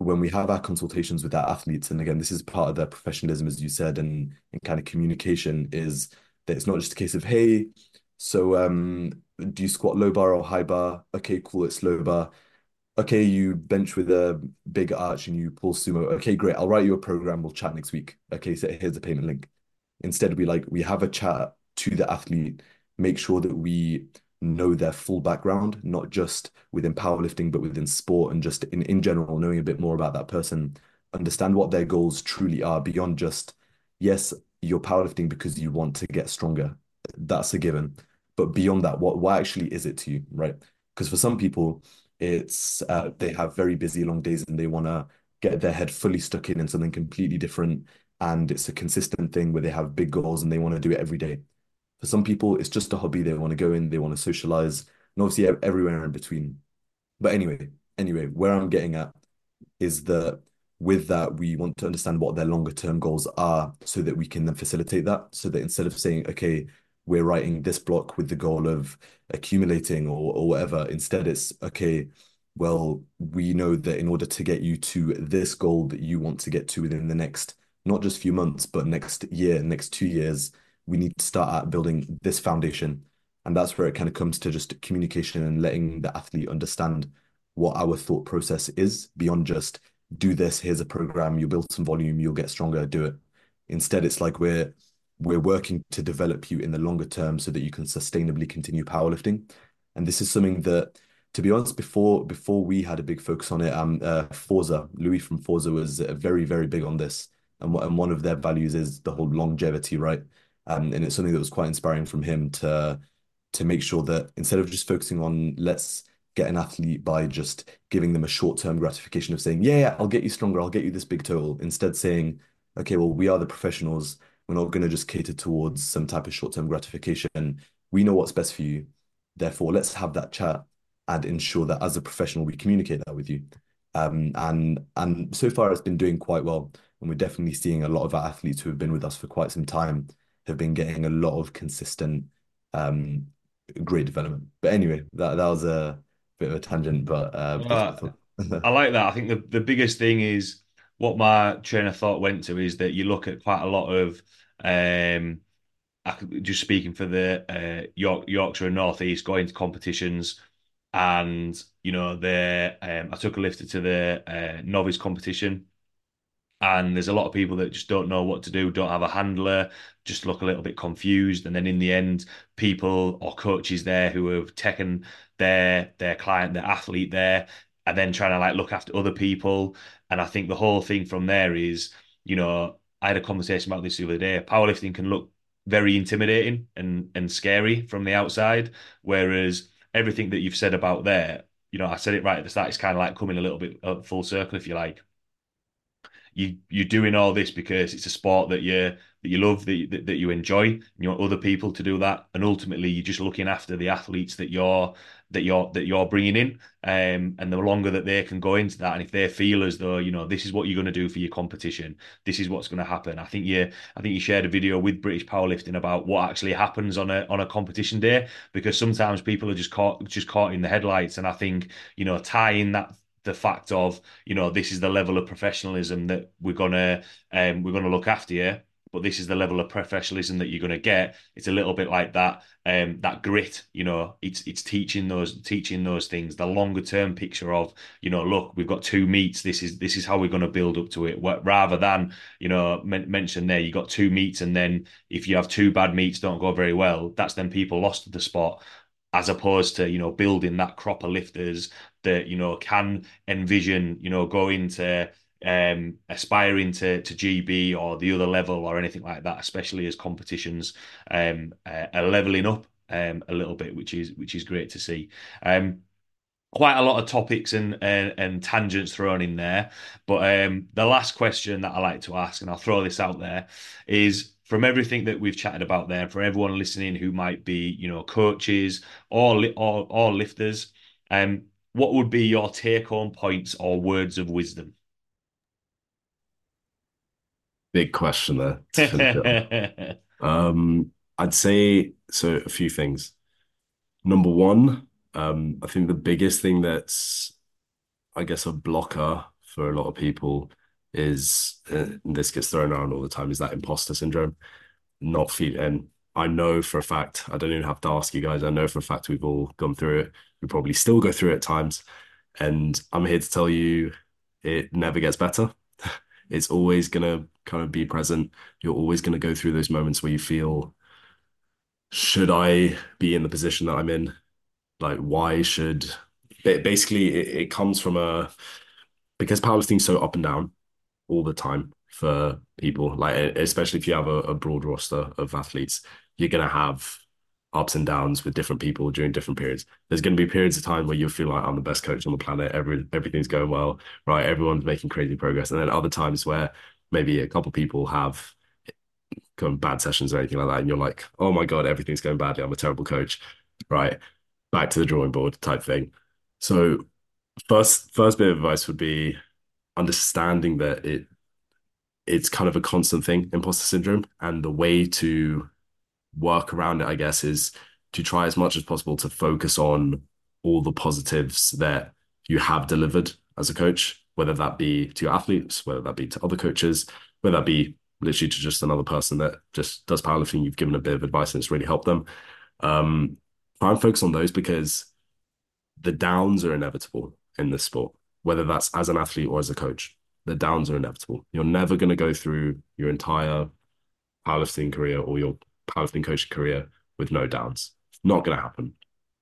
when we have our consultations with our athletes, and again, this is part of their professionalism, as you said, and, and kind of communication is that it's not just a case of, hey, so um, do you squat low bar or high bar? Okay, cool, it's low bar. Okay, you bench with a big arch and you pull sumo. Okay, great. I'll write you a program. We'll chat next week. Okay, so here's the payment link. Instead, we like we have a chat to the athlete, make sure that we know their full background, not just within powerlifting, but within sport and just in, in general, knowing a bit more about that person, understand what their goals truly are beyond just, yes, you're powerlifting because you want to get stronger. That's a given. But beyond that, what, what actually is it to you, right? Because for some people, it's uh, they have very busy long days and they want to get their head fully stuck in in something completely different. And it's a consistent thing where they have big goals and they want to do it every day. For some people, it's just a hobby. They want to go in, they want to socialize, and obviously everywhere in between. But anyway, anyway, where I'm getting at is that with that, we want to understand what their longer term goals are so that we can then facilitate that. So that instead of saying, okay, we're writing this block with the goal of accumulating or, or whatever, instead it's, okay, well, we know that in order to get you to this goal that you want to get to within the next, not just few months, but next year, next two years, we need to start at building this foundation. And that's where it kind of comes to just communication and letting the athlete understand what our thought process is beyond just do this, here's a program, you build some volume, you'll get stronger, do it. Instead, it's like we're we're working to develop you in the longer term so that you can sustainably continue powerlifting. And this is something that, to be honest, before before we had a big focus on it, um, uh, Forza, Louis from Forza was uh, very, very big on this. And, and one of their values is the whole longevity, right? Um, and it's something that was quite inspiring from him to to make sure that instead of just focusing on let's get an athlete by just giving them a short-term gratification of saying, yeah, yeah, I'll get you stronger, I'll get you this big total. Instead saying, okay, well, we are the professionals. We're not going to just cater towards some type of short-term gratification. We know what's best for you. Therefore, let's have that chat and ensure that as a professional, we communicate that with you. Um, and and so far, it's been doing quite well. And we're definitely seeing a lot of our athletes who have been with us for quite some time have been getting a lot of consistent, um, great development. But anyway, that that was a bit of a tangent, but uh, that's my
Uh,
thought.
I like that. I think the, the biggest thing is what my train of thought went to is that you look at quite a lot of um I could, just speaking for the uh, York, Yorkshire and North East, going to competitions, and you know, the um, I took a lifter to the uh, novice competition, and there's a lot of people that just don't know what to do, don't have a handler, just look a little bit confused, and then in the end, people or coaches there who have taken their their client, their athlete there, and then trying to like look after other people, and I think the whole thing from there is, you know, I had a conversation about this the other day. Powerlifting can look very intimidating and and scary from the outside, whereas everything that you've said about there, you know, I said it right at the start, it's kind of like coming a little bit uh, full circle, if you like. You you're doing all this because it's a sport that you that you love, that, that that you enjoy, and you want other people to do that, and ultimately you're just looking after the athletes that you're that you're that you're bringing in, um, and the longer that they can go into that, and if they feel as though, you know, this is what you're going to do for your competition, this is what's going to happen. I think you I think you shared a video with British Powerlifting about what actually happens on a on a competition day, because sometimes people are just caught just caught in the headlights, and I think, you know, tying that the fact of, you know, this is the level of professionalism that we're gonna um we're gonna look after you, but this is the level of professionalism that you're gonna get. It's a little bit like that um that grit, you know, it's it's teaching those teaching those things, the longer term picture of, you know, look, we've got two meets, this is this is how we're going to build up to it, rather than, you know, men mention there you got two meets, and then if you have two bad meets don't go very well, that's then people lost to the spot, as opposed to, you know, building that crop of lifters that, you know, can envision, you know, going to um aspiring to to G B or the other level or anything like that, especially as competitions um uh, are leveling up um a little bit, which is which is great to see. Um quite a lot of topics and, and and tangents thrown in there. But um, the last question that I like to ask, and I'll throw this out there, is from everything that we've chatted about there, for everyone listening who might be, you know, coaches or li or, or lifters, um, what would be your take-home points or words of wisdom?
Big question there to finish it off. Um, I'd say so a few things. Number one, um, I think the biggest thing that's, I guess, a blocker for a lot of people is, uh, and this gets thrown around all the time, is that imposter syndrome. Not feel, and I know for a fact, I don't even have to ask you guys, I know for a fact we've all gone through it. We probably still go through it at times. And I'm here to tell you it never gets better. It's always gonna kind of be present. You're always gonna go through those moments where you feel, should I be in the position that I'm in? Like, why should basically it, it comes from a, because powerlifting's so up and down all the time for people, like especially if you have a, a broad roster of athletes, you're gonna have ups and downs with different people during different periods. There's going to be periods of time where you feel like I'm the best coach on the planet. Every everything's going well, right? Everyone's making crazy progress, and then other times where maybe a couple people have kind of bad sessions or anything like that, and you're like, oh my god, everything's going badly. I'm a terrible coach, right? Back to the drawing board type thing. So first first bit of advice would be understanding that it it's kind of a constant thing, imposter syndrome, and the way to work around it, I guess, is to try as much as possible to focus on all the positives that you have delivered as a coach, whether that be to your athletes, whether that be to other coaches, whether that be literally to just another person that just does powerlifting, you've given a bit of advice and it's really helped them. Um, try and focus on those because the downs are inevitable in this sport, whether that's as an athlete or as a coach. The downs are inevitable. You're never going to go through your entire powerlifting career or your powerlifting coaching career with no downs. Not going to happen.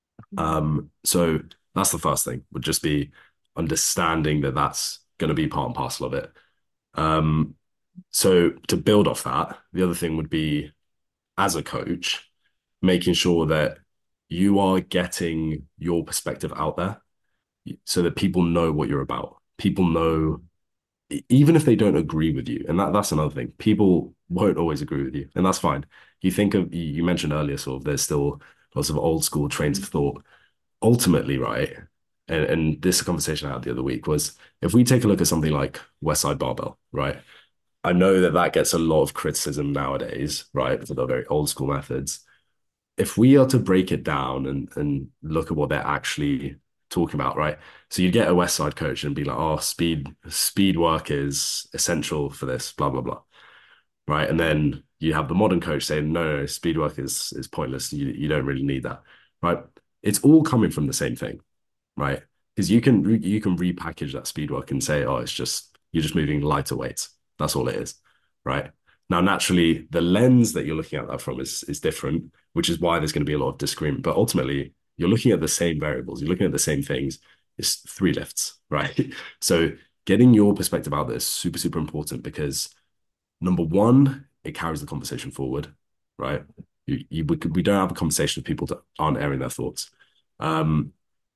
Um, so that's the first thing, would just be understanding that that's going to be part and parcel of it. Um, so to build off that, the other thing would be, as a coach, making sure that you are getting your perspective out there so that people know what you're about. People know, even if they don't agree with you, and that, that's another thing, people won't always agree with you, and that's fine. You think of, you mentioned earlier, sort of, there's still lots of old school trains of thought. Ultimately, right, and, and this conversation I had the other week was, if we take a look at something like Westside Barbell, right, I know that that gets a lot of criticism nowadays, right, for the very old school methods. If we are to break it down and, and look at what they're actually talking about, right? So you get a West Side coach and be like, oh, speed, speed work is essential for this, blah, blah, blah. Right. And then you have the modern coach saying, no, no, speed work is is pointless. You, you don't really need that. Right. It's all coming from the same thing, right? Because you can you can repackage that speed work and say, oh, it's just, you're just moving lighter weights. That's all it is. Right. Now, naturally, the lens that you're looking at that from is is different, which is why there's going to be a lot of disagreement. But ultimately, you're looking at the same variables. You're looking at the same things. It's three lifts, right? So getting your perspective out there is super, super important because, number one, it carries the conversation forward, right? You, you, we, we don't have a conversation with people that aren't airing their thoughts. Um,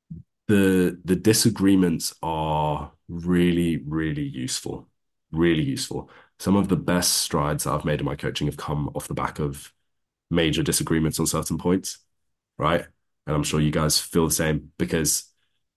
the the disagreements are really, really useful, really useful. Some of the best strides that I've made in my coaching have come off the back of major disagreements on certain points, right? And I'm sure you guys feel the same because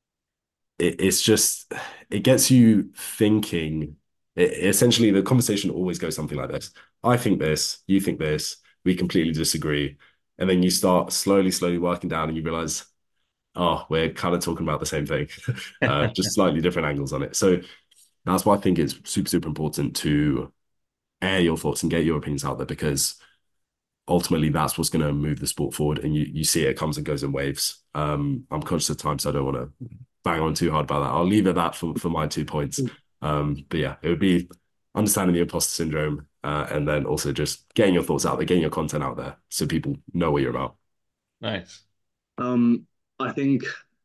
it, it's just, it gets you thinking. It, essentially, the conversation always goes something like this. I think this, you think this, we completely disagree. And then you start slowly, slowly working down and you realize, oh, we're kind of talking about the same thing, uh, just slightly different angles on it. So that's why I think it's super, super important to air your thoughts and get your opinions out there because ultimately that's what's going to move the sport forward. And you you see it comes and goes in waves. Um, I'm conscious of time, so I don't want to bang on too hard about that. I'll leave it at that for, for my two points. Um, but yeah, it would be understanding the imposter syndrome uh, and then also just getting your thoughts out there, getting your content out there so people know what you're about.
Nice.
Um, I think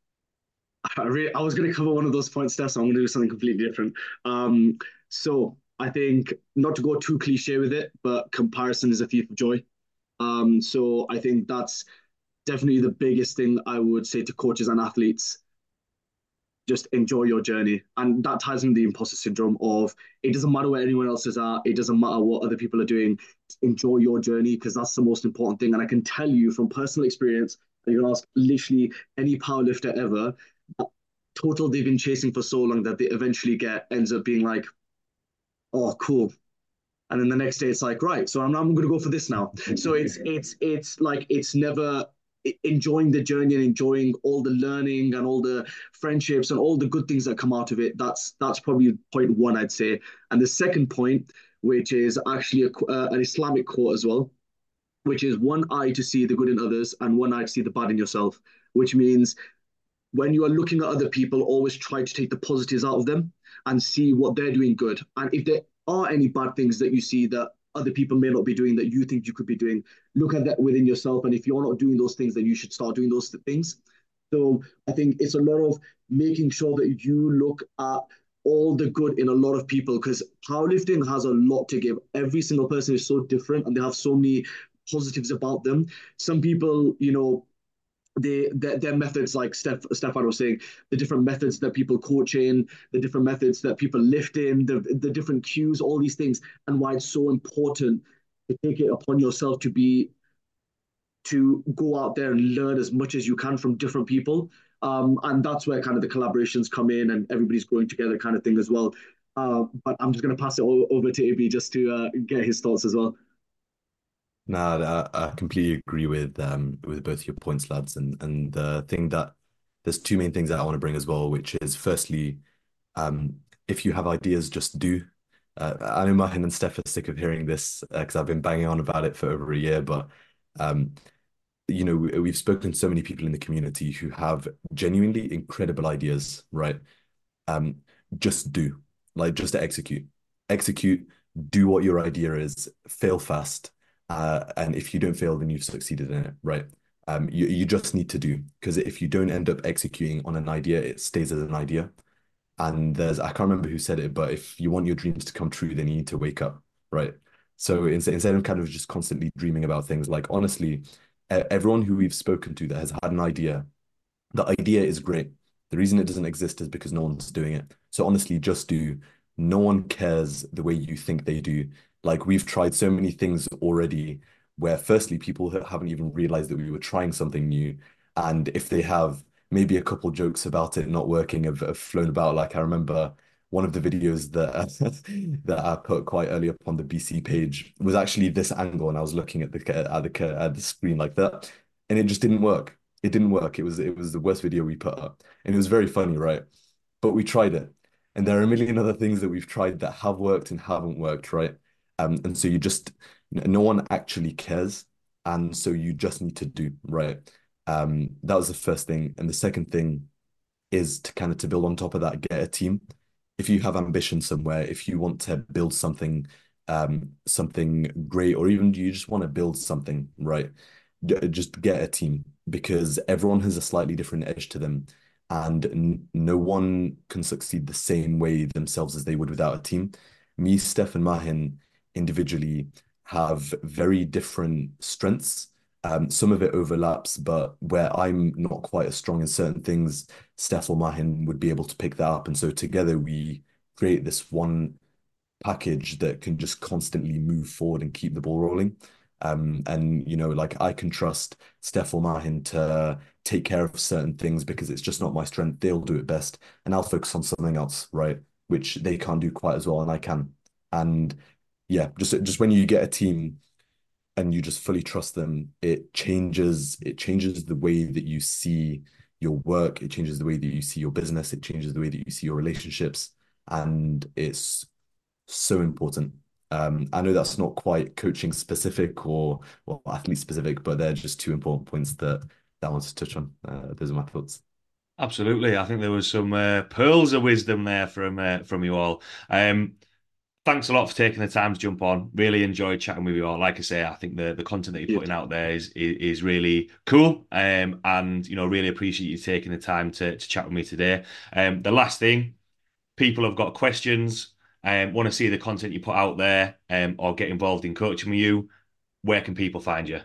I really, I was going to cover one of those points, Steph, so I'm going to do something completely different. Um, so I think not to go too cliche with it, but comparison is a thief of joy. Um, so I think that's definitely the biggest thing I would say to coaches and athletes. Just enjoy your journey. And that ties into the imposter syndrome of it doesn't matter where anyone else is at, it doesn't matter what other people are doing. Enjoy your journey because that's the most important thing. And I can tell you from personal experience, and you can ask literally any powerlifter ever, total they've been chasing for so long that they eventually get ends up being like, oh, cool. And then the next day it's like, right, so I'm, I'm going to go for this now. So it's it's it's like it's never enjoying the journey and enjoying all the learning and all the friendships and all the good things that come out of it. That's that's probably point one, I'd say. And the second point, which is actually a, uh, an Islamic quote as well, which is one eye to see the good in others and one eye to see the bad in yourself, which means when you are looking at other people, always try to take the positives out of them and see what they're doing good. And if there are any bad things that you see that other people may not be doing that you think you could be doing, look at that within yourself. And if you're not doing those things, then you should start doing those things. So I think it's a lot of making sure that you look at all the good in a lot of people, because powerlifting has a lot to give. Every single person is so different and they have so many positives about them. Some people, you know, they their, their methods, like Steph Stefan was saying, the different methods that people coach in, the different methods that people lift in, the the different cues, all these things, and why it's so important to take it upon yourself to be to go out there and learn as much as you can from different people. Um, and that's where kind of the collaborations come in and everybody's growing together kind of thing as well. Uh, but I'm just going to pass it all over to Ibi just to uh, get his thoughts as well.
Nah, I, I completely agree with um with both your points, lads. And and the thing that there's two main things that I want to bring as well, which is firstly, um, if you have ideas, just do. Uh, I know Martin and Steph are sick of hearing this because uh, I've been banging on about it for over a year, but um, you know, we, we've spoken to so many people in the community who have genuinely incredible ideas, right? Um, just do, like, just execute, execute, do what your idea is, fail fast. Uh, and if you don't fail, then you've succeeded in it, right? Um, you, you just need to do, because if you don't end up executing on an idea, it stays as an idea. And there's, I can't remember who said it, but if you want your dreams to come true, then you need to wake up, right? So instead, instead of kind of just constantly dreaming about things, like honestly, e- everyone who we've spoken to that has had an idea, the idea is great. The reason it doesn't exist is because no one's doing it. So honestly, just do. No one cares the way you think they do. Like we've tried so many things already where firstly, people ha- haven't even realized that we were trying something new. And if they have, maybe a couple jokes about it not working have, have flown about. Like I remember one of the videos that that I put quite early up on the B C page was actually this angle, and I was looking at the at the at the screen like that, and it just didn't work. It didn't work. It was it was the worst video we put up, and it was very funny, right? But we tried it, and there are a million other things that we've tried that have worked and haven't worked, right? Um, and so you just no one actually cares, and so you just need to do, right? Um, that was the first thing. And the second thing is to kind of to build on top of that, get a team. If you have ambition somewhere, if you want to build something, um, something great, or even you just want to build something, right? Just get a team because everyone has a slightly different edge to them, and n no one can succeed the same way themselves as they would without a team. Me, Steph, and Mahin individually have very different strengths. Um, some of it overlaps, but where I'm not quite as strong in certain things, Steph or Mahin would be able to pick that up. And so together we create this one package that can just constantly move forward and keep the ball rolling. Um, and you know, like I can trust Steph or Mahin to take care of certain things because it's just not my strength. They'll do it best, and I'll focus on something else, right? Which they can't do quite as well, and I can. And yeah, just just when you get a team and you just fully trust them, it changes it changes the way that you see your work, it changes the way that you see your business, it changes the way that you see your relationships, and it's so important. Um, I know that's not quite coaching specific or or athlete specific, but they're just two important points that that I want to touch on. Uh, those are my thoughts.
Absolutely. I think there was some uh, pearls of wisdom there from uh, from you all. Um, thanks a lot for taking the time to jump on. Really enjoyed chatting with you all. Like I say, I think the the content that you're
Yeah.
putting out there is is, is really cool. Um, and you know, really appreciate you taking the time to to chat with me today. Um, the last thing, people have got questions, um, want to see the content you put out there, um, or get involved in coaching with you. Where can people find you?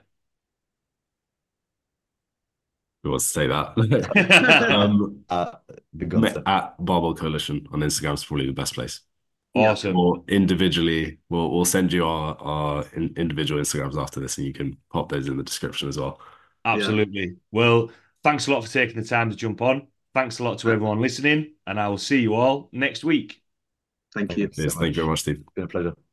Who wants to say that? um,
Uh, Good concept.
at Barbell Coalition on Instagram is probably the best place.
Yeah.
Awesome.
Or individually, we'll we'll send you our our in, individual Instagrams after this, and you can pop those in the description as well.
Yeah.
Absolutely. Well, thanks a lot for taking the time to jump on. Thanks a lot to everyone listening, and I will see you all next week.
Thank
Thank
you.
you so
Yes, thank you
much.
very much, Steve.
It's been a pleasure.